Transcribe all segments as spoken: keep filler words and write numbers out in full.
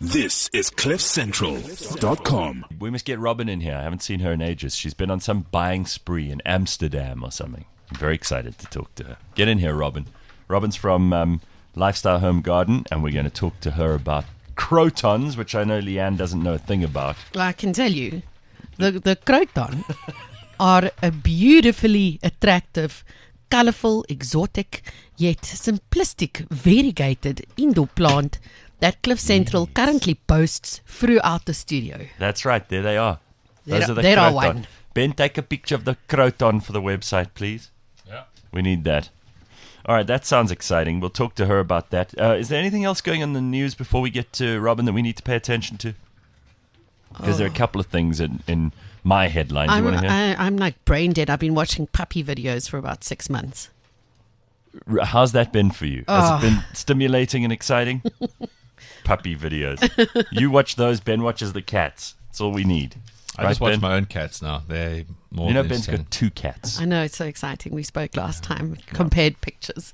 This is cliff central dot com. We must get Robin in here. I haven't seen her in ages. She's been on some buying spree in Amsterdam or something. I'm very excited to talk to her. Get in here, Robin. Robin's from um, Lifestyle Home Garden, and we're going to talk to her about crotons, which I know Leanne doesn't know a thing about. Well, I can tell you, the, the croton are a beautifully attractive, colourful, exotic, yet simplistic, variegated indoor plant that Cliff Central currently boasts throughout the studio. That's right. There they are. There Those are- are the there are croton. one. Ben, take a picture of the croton for the website, please. Yeah. We need that. All right, that sounds exciting. We'll talk to her about that. Uh, is there anything else going on in the news before we get to Robin that we need to pay attention to? Because there are a couple of things in, in my headlines. You I'm, want to hear? I, I'm like brain dead. I've been watching puppy videos for about six months. R- How's that been for you? Has Oh. it been stimulating and exciting? Puppy videos. You watch those, Ben watches the cats. That's all we need. I Right, just watch Ben? my own cats now. They're more You know than Ben's entertaining. got two cats. I know, it's so exciting. We spoke last time, we compared pictures.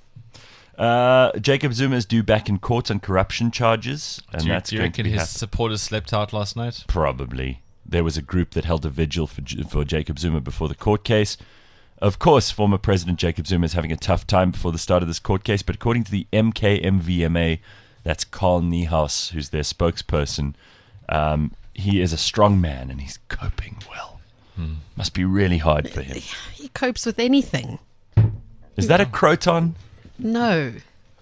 Uh, Jacob Zuma is due back in court on corruption charges. And Do you, that's do you going to reckon be his hap- supporters slept out last night? Probably. There was a group that held a vigil for, J- for Jacob Zuma before the court case. Of course, former President Jacob Zuma is having a tough time before the start of this court case, but according to the M K M V M A, that's Carl Niehaus, who's their spokesperson, um, he is a strong man and he's coping well. Hmm. Must be really hard for him. He copes with anything. Is that a croton? No.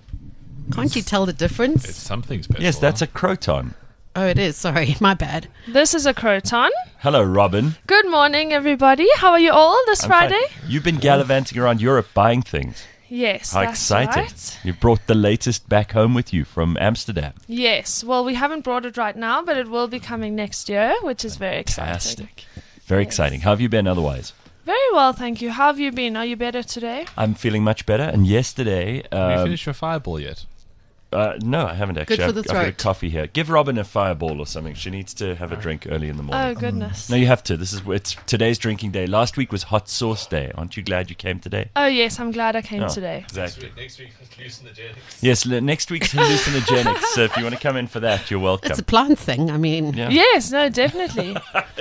Can't you tell the difference? It's something special. Yes, that's huh? a croton. Oh, it is. Sorry, my bad. This is a croton. Hello, Robin. Good morning, everybody. How are you all this I'm Friday? fine. You've been gallivanting around Europe buying things. Yes, How that's exciting. right. You brought the latest back home with you from Amsterdam. Yes. Well, we haven't brought it right now, but it will be coming next year, which is very exciting. Fantastic. Very Yes. exciting. How have you been otherwise? Very well, thank you. How have you been? Are you better today? I'm feeling much better. And yesterday, Have you um, finished your fireball yet? uh, no, I haven't actually. Good for I've, the I've got a throat. coffee here. Give Robin a fireball or something. She needs to have a drink early in the Oh, morning. goodness. No, you have to. This is it's today's drinking day. Last week was hot sauce day. Aren't you glad you came today? Oh, yes, I'm glad I came Oh, today. Exactly. Next week, hallucinogenics. Yes, le- next week's hallucinogenics. So if you want to come in for that, you're welcome. It's a plant thing. I mean, Yeah. Yes, no, definitely.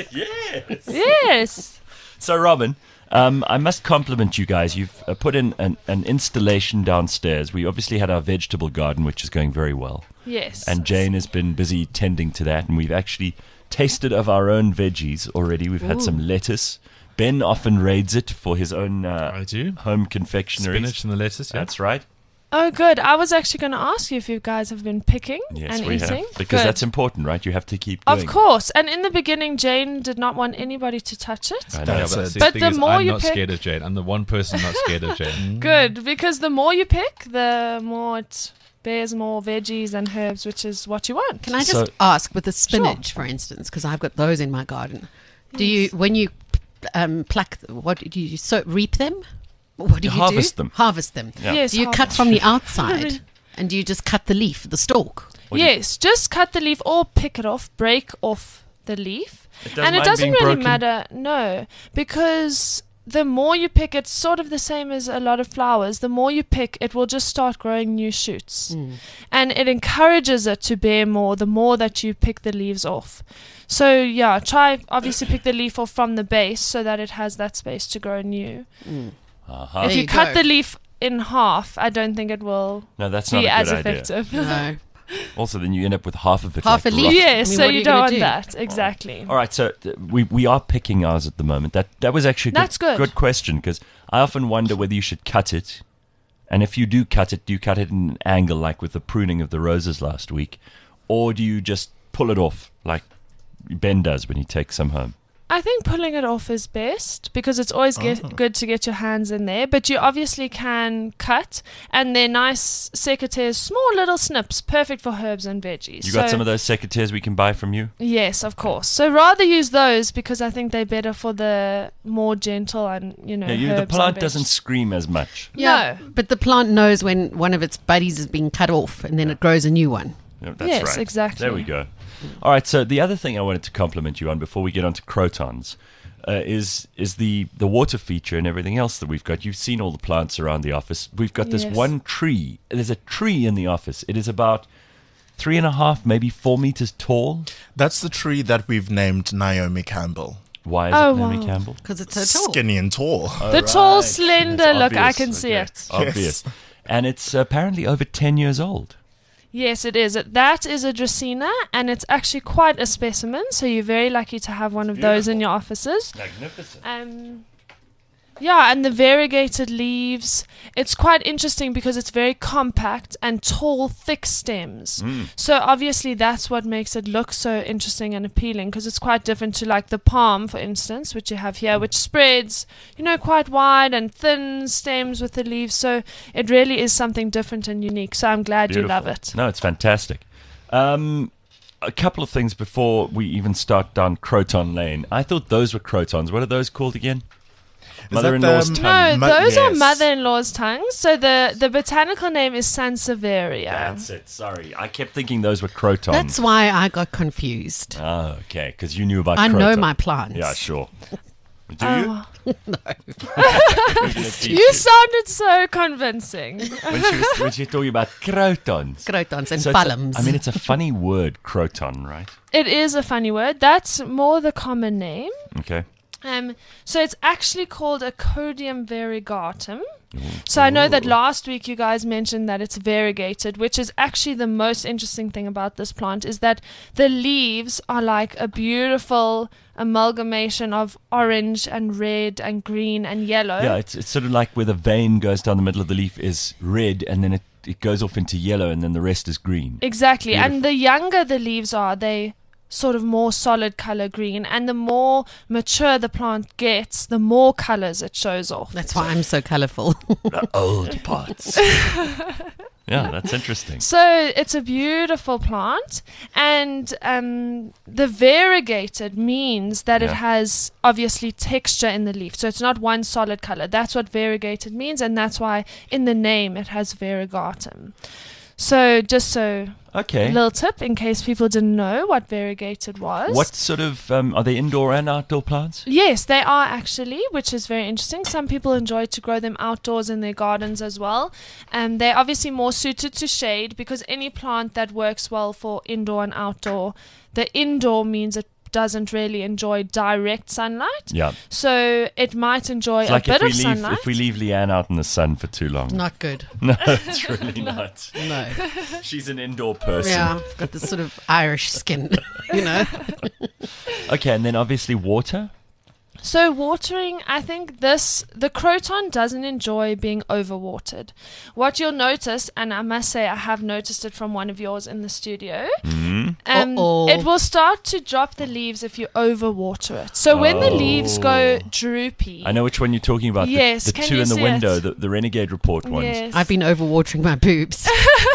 Yes. Yes. So, Robin, um, I must compliment you guys. You've uh, put in an, an installation downstairs. We obviously had our vegetable garden, which is going very well. Yes. And Jane has been busy tending to that, and we've actually tasted of our own veggies already. We've had Ooh. some lettuce. Ben often raids it for his own uh, I do. home confectionery. Spinach and the lettuce, yeah. That's right. Oh, good. I was actually going to ask you if you guys have been picking Yes, and we eating. have. Because Good. that's important, right? You have to keep doing Of course. And in the beginning, Jane did not want anybody to touch it. I know. Yeah, That's but it. the But thing the is, more I'm you not pick- scared of Jane. I'm the one person not scared of Jane. Good, because the more you pick, the more it bears more veggies and herbs, which is what you want. can I just So- ask with the spinach, for instance, because I've got those in my garden. Do you, when you um, pluck, what do you so reap them? What do You you harvest do? them. Harvest them. Yeah. Yes, Do you harvest. cut from the outside, and do you just cut the leaf, the stalk? What do you- Yes, just cut the leaf or pick it off, break off the leaf. It doesn't and it mind doesn't being really broken? matter, no, because the more you pick, it's sort of the same as a lot of flowers. The more you pick, it will just start growing new shoots. And it encourages it to bear more the more that you pick the leaves off. So, yeah, try obviously pick the leaf off from the base so that it has that space to grow new. Uh-huh. If There you, you cut go. the leaf in half, I don't think it will No, that's not be a as good idea. effective. No. Also, then you end up with half of it. Half like a leaf. rotten. Yeah, I mean, so what are you you don't gonna want do? that. Exactly. All right, so th- we we are picking ours at the moment. That that was actually a good, That's good. good question, because I often wonder whether you should cut it, and if you do cut it, do you cut it in an angle like with the pruning of the roses last week, or do you just pull it off like Ben does when he takes some home? I think pulling it off is best because it's always get, good to get your hands in there. But you obviously can cut, and they're nice secateurs, small little snips, perfect for herbs and veggies. You got So- some of those secateurs we can buy from you? Yes, of course. So rather use those because I think they're better for the more gentle and, you know, Yeah, you, the herbs plant and doesn't veg. scream as much. No. But the plant knows when one of its buddies is being cut off, and then it grows a new one. Yeah, that's Yes, right. exactly. There we go. All right, so the other thing I wanted to compliment you on before we get on to crotons uh, is is the, the water feature and everything else that we've got. You've seen all the plants around the office. We've got this Yes. one tree. There's a tree in the office. It is about three and a half, maybe four meters tall. That's the tree that we've named Naomi Campbell. Why is Oh, it Naomi wow. Campbell? Because it's so tall. Skinny and tall. the tall, slender It's look, I obvious. can see Okay. it. Obvious. And it's apparently over ten years old. Yes, it is. It- That is a Dracaena, and it's actually quite a specimen. So you're very lucky to have one of those in your offices. Magnificent. Um, yeah, and the variegated leaves. It's quite interesting because it's very compact and tall, thick stems. So obviously that's what makes it look so interesting and appealing, because it's quite different to like the palm, for instance, which you have here, which spreads, you know, quite wide and thin stems with the leaves. So it really is something different and unique. So I'm glad you love it. No, it's fantastic. Um, a couple of things before we even start down Croton Lane. I thought those were crotons. What are those called again? that Mother-in-law's the- tongue. No, Mu- those are yes. mother-in-law's tongues. So the, the botanical name is Sansevieria. That's it. Sorry, I kept thinking those were crotons. That's why I got confused. Oh, okay, because you knew about. I know croton. my plants. Yeah, sure. Do Oh. you? no. We're gonna teach You sounded so convincing. when she was when she was talking about crotons. Crotons and So it's a- palms. I mean, it's a funny word, croton, right? It is a funny word. That's more the common name. Okay. Um, so it's actually called a Codium variegatum. So I know that last week you guys mentioned that it's variegated, which is actually the most interesting thing about this plant, is that the leaves are like a beautiful amalgamation of orange and red and green and yellow. Yeah, it's it's sort of like where the vein goes down the middle of the leaf is red, and then it, it goes off into yellow, and then the rest is green. Exactly. Beautiful. And the younger the leaves are, they sort of more solid color green, and the more mature the plant gets, the more colors it shows off. That's why I'm so colourful. The old parts. Yeah, that's interesting. So it's a beautiful plant, and um, the variegated means that Yeah. it has obviously texture in the leaf. So it's not one solid color. That's what variegated means, and that's why in the name it has variegatum. So just so Okay. a little tip in case people didn't know what variegated was. What sort of um, are they indoor and outdoor plants? Yes, they are actually, which is very interesting. Some people enjoy to grow them outdoors in their gardens as well. And they're obviously more suited to shade, because any plant that works well for indoor and outdoor, the indoor means it doesn't really enjoy direct sunlight. Yeah. So it might enjoy It's a like bit if we of leave sunlight. if we leave Leanne out in the sun for too long. Not good. No, it's really not. No. She's an indoor person. Yeah, got this sort of Irish skin, you know. Okay, and then obviously water. So watering, I think this, the croton doesn't enjoy being overwatered. What you'll notice, and I must say I have noticed it from one of yours in the studio, um, Uh-oh. it will start to drop the leaves if you overwater it. So when the leaves go droopy, I know which one you're talking about. The- Yes, the, can two you in the see window, it? the, the Renegade Report ones. yes. I've been overwatering my boobs.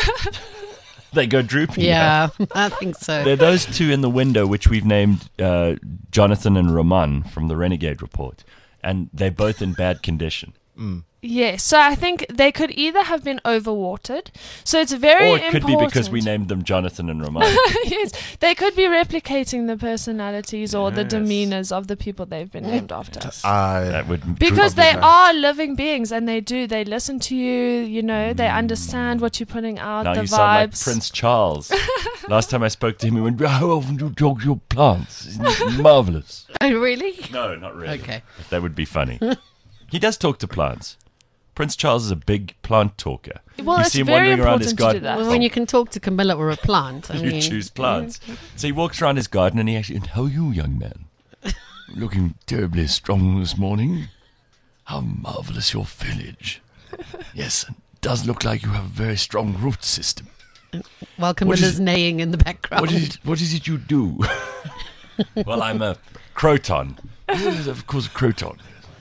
They go droopy. Yeah, I think so. They're those two in the window, which we've named uh, Jonathan and Roman from the Renegade Report, and they're both in bad condition. Yes, so I think they could either have been overwatered. So it's very Or it could important. be because we named them Jonathan and Roman. Yes, they could be replicating the personalities or the Yes. demeanors of the people they've been named after. I That would Because Probably they right. are living beings, and they do. They listen to you. You know, they understand what you're putting out. now the you sound like vibes. Prince Charles. Last time I spoke to him, he went, "How often do you talk to your plants? Isn't it marvelous?" Oh, really? No, not really. Okay. But that would be funny. He does talk to plants. Prince Charles is a big plant talker. Well, you it's see him very wandering around his important to do garden. that. Well, when you can talk to Camilla or a plant, I You mean, choose plants. So he walks around his garden and he actually, "How are you, young man? Looking terribly strong this morning. How marvellous your foliage. Yes, it does look like you have a very strong root system. while Camilla's is- neighing in the background. What is it, what is it you do?" "Well, I'm a croton." "Yes, of course, a croton.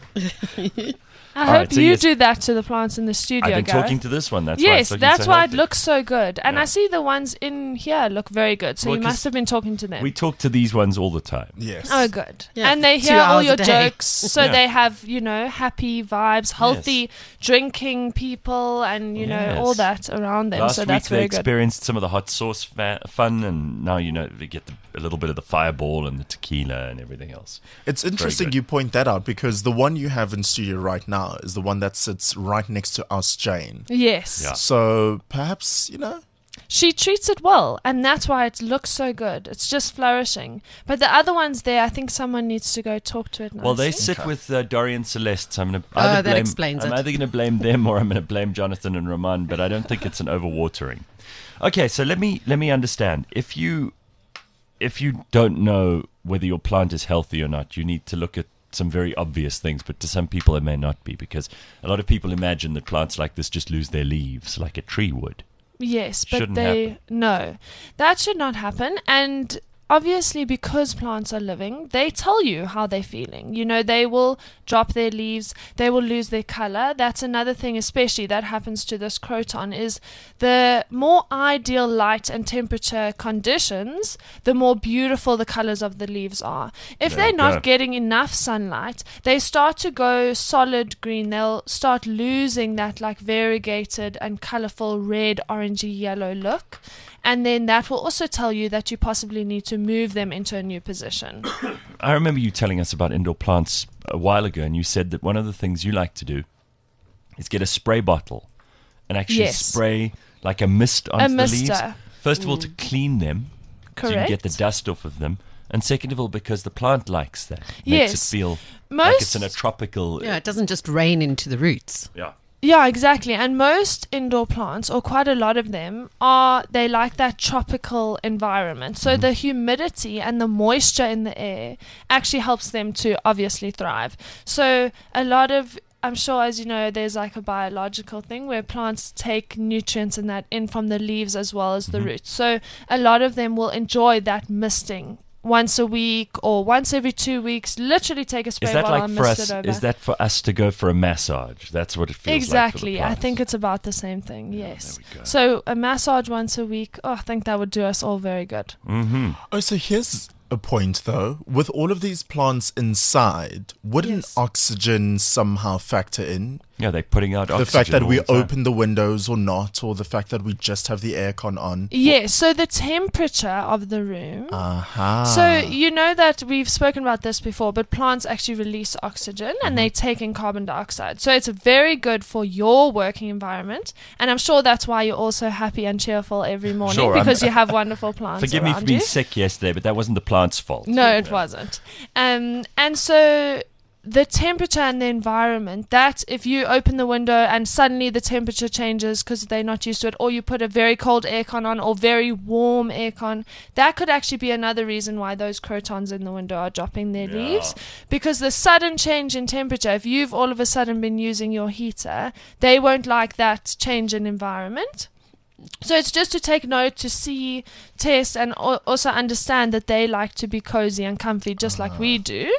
I All hope right, so you yes. do that to the plants in the studio, I've been Gareth. talking to this one. That's yes, why it's that's looking so why healthy. it looks so good. And Yeah. I see the ones in here look very good. So Well, you 'cause must have been talking to them. We talk to these ones all the time. yes. Oh, good. Yeah, and they two hear all hours a your day. jokes, so Yeah. they have, you know, happy vibes, healthy drinking people, and, you know, all Yes. that around them. Last so week that's they very good. experienced some of the hot sauce fa- fun, and now you know they get the, a little bit of the fireball and the tequila and everything else. It's interesting good. you point that out, because the one you have in studio right now is the one that sits right next to us, Jane. Yes. Yeah. So perhaps, you know, she treats it well, and that's why it looks so good. It's just flourishing. But the other ones there, I think someone needs to go talk to it nicely. Well, they sit with uh, Dorian Celeste, so I'm going to Oh, either that blame. explains I'm it. either going to blame them or I'm going to blame Jonathan and Roman. But I don't think it's an overwatering. Okay, so let me let me understand. If you if you don't know whether your plant is healthy or not, you need to look at some very obvious things, but to some people it may not be, because a lot of people imagine that plants like this just lose their leaves like a tree would. Yes, but Shouldn't they happen. no, that should not happen. And obviously, because plants are living, they tell you how they're feeling. You know, they will drop their leaves, they will lose their color. That's another thing, especially that happens to this croton, is the more ideal light and temperature conditions, the more beautiful the colors of the leaves are. If There they're you not go. getting enough sunlight, they start to go solid green. They'll start losing that like variegated and colorful red, orangey, yellow look. And then that will also tell you that you possibly need to move them into a new position. I remember you telling us about indoor plants a while ago, and you said that one of the things you like to do is get a spray bottle and actually Yes. spray like a mist onto A the leaves. mister. First of all, to clean them, so you can get the Correct. dust off of them. And second of all, because the plant likes that. Makes Yes. it feel like it's in a Most- tropical... Yeah, it doesn't just rain into the roots. Yeah. Yeah, exactly. And most indoor plants, or quite a lot of them, are they like that tropical environment. So the humidity and the moisture in the air actually helps them to obviously thrive. So a lot of I'm sure, as you know, there's like a biological thing where plants take nutrients and that in from the leaves as well as the Mhm. roots. So a lot of them will enjoy that misting once a week or once every two weeks. Literally take a spray Is that bottle like and for mist us? it over. Is that for us to go for a massage? That's what it feels Exactly. like. for the I plants. think it's about the same thing. Yeah, Yes. there we go. So a massage once a week. Oh, I think that would do us all very good. Mm-hmm. Oh, so here's a point though. With all of these plants inside, wouldn't Yes. oxygen somehow factor in? Yeah, they're putting out The oxygen. fact that all we the time. open the windows or not, or the fact that we just have the aircon on. Yes. So the temperature of the room. Aha. So you know that we've spoken about this before, but plants actually release oxygen and they take in carbon dioxide. So it's very good for your working environment, and I'm sure that's why you're also happy and cheerful every morning Sure, I'm- because you have wonderful plants. Forgive me for around being you. sick yesterday, but that wasn't the plant's fault. No, it wasn't. Um, and so the temperature and the environment, that if you open the window and suddenly the temperature changes because they're not used to it, or you put a very cold aircon on or very warm aircon, that could actually be another reason why those crotons in the window are dropping their Yeah. leaves. Because the sudden change in temperature, if you've all of a sudden been using your heater, they won't like that change in environment. So it's just to take note, to see, test, and al- also understand that they like to be cozy and comfy just like we do.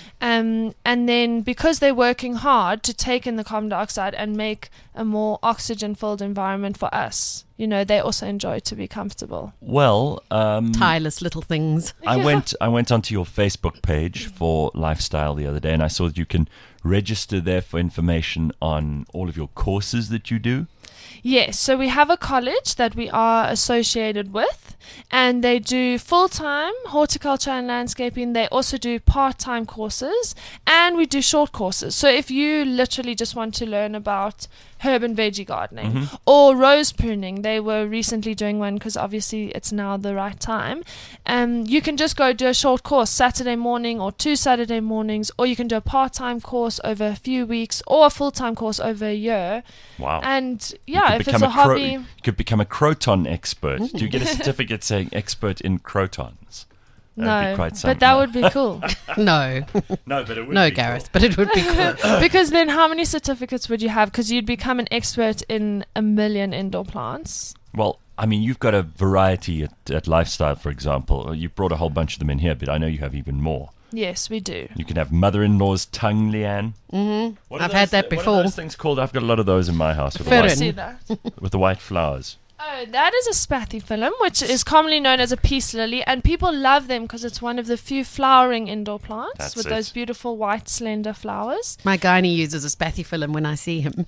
Um, and then because they're working hard to take in the carbon dioxide and make a more oxygen-filled environment for us, you know, they also enjoy to be comfortable. Well, um, Tireless little things. I went I went onto your Facebook page for lifestyle the other day, and I saw that you can register there for information on all of your courses that you do. Yes, so we have a college that we are associated with, and they do full-time horticulture and landscaping. They also do part-time courses, and we do short courses. So if you literally just want to learn about herb and veggie gardening Mm-hmm. or rose pruning, they were recently doing one because obviously it's now the right time. Um, you can just go do a short course Saturday morning or two Saturday mornings, or you can do a part-time course over a few weeks or a full-time course over a year. Wow. And You yeah, could if it's become a cro- hobby. you could become a croton expert. Do you get a certificate saying expert in crotons? That'd No, be quite but something. that would be cool. No, No, but it would no, be Gareth, but it would be cool. Because then how many certificates would you have? Because you'd become an expert in a million indoor plants. cool. Well, I mean, you've got a variety at, at Lifestyle, for example. You've brought a whole bunch of them in here, but I know you have even more. Yes, we do. You can have mother-in-law's tongue, Leanne. Mm-hmm. What are I've had those- that What are before. those things called? I've got a lot of those in my house with the, Ferret. white, See that? with the white flowers. Oh, that is a spathiphyllum, which is commonly known as a peace lily, and people love them because it's one of the few flowering indoor plants That's with it. those beautiful white slender flowers. My gynae uses a spathiphyllum when I see him.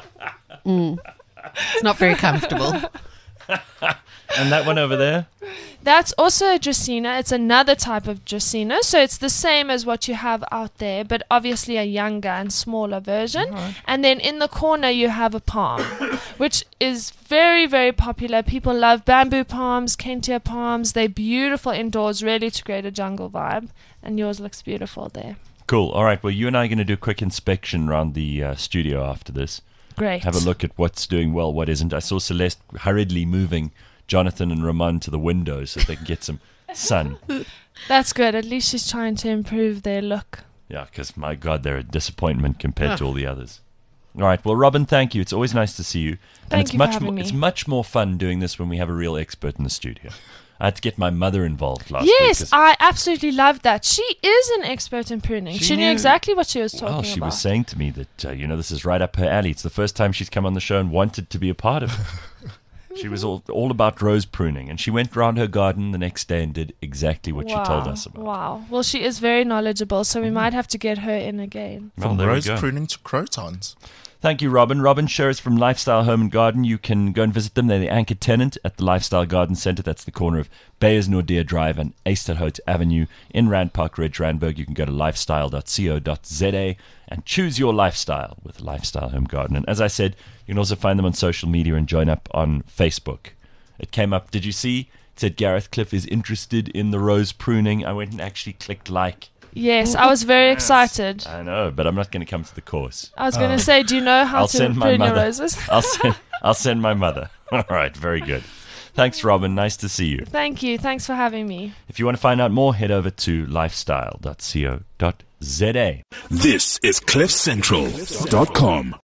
Mm. It's not very comfortable. And that one over there? That's also a Dracaena. It's another type of Dracaena. So it's the same as what you have out there, but obviously a younger and smaller version. Right. And then in the corner you have a palm, which is very, very popular. People love bamboo palms, Kentia palms. They're beautiful indoors, really to create a jungle vibe. And yours looks beautiful there. Cool. All right. Well, you and I are going to do a quick inspection around the uh, studio after this. Great. Have a look at what's doing well, what isn't. I saw Celeste hurriedly moving Jonathan and Ramon to the window so they can get some sun. That's good. At least she's trying to improve their look. Yeah, because, my God, they're a disappointment compared to all the others. All right. Well, Robin, thank you. It's always nice to see you. And Thank it's you for much having more, me. It's much more fun doing this when we have a real expert in the studio. I had to get my mother involved last week. Yes, 'cause- I absolutely love that. She is an expert in pruning. She She, knew knew- exactly what she was talking Well, she about. was saying to me that, uh, you know, this is right up her alley. It's the first time she's come on the show and wanted to be a part of it. She was all, all about rose pruning, and she went round her garden the next day and did exactly what wow. she told us about. Wow. Well, she is very knowledgeable, so we might have to get her in again. Well, From there we rose go. pruning to crotons. Thank you, Robin. Robin Sher is from Lifestyle Home and Garden. You can go and visit them. They're the anchor tenant at the Lifestyle Garden Centre. That's the corner of Bayers Nordeer Drive and Easterhout Avenue in Rand Park Ridge, Randburg. You can go to lifestyle dot co dot za and choose your lifestyle with Lifestyle Home Garden. And as I said, you can also find them on social media and join up on Facebook. It came up. Did you see? It said Gareth Cliff is interested in the rose pruning. I went and actually clicked like. Yes, I was very excited. I know, but I'm not going to come to the course. I was going to say, do you know how I'll to send my prune your mother. roses? I'll send. I'll send my mother. All right, very good. Thanks, Robin. Nice to see you. Thank you. Thanks for having me. If you want to find out more, head over to lifestyle dot co dot za. This is cliff central dot com.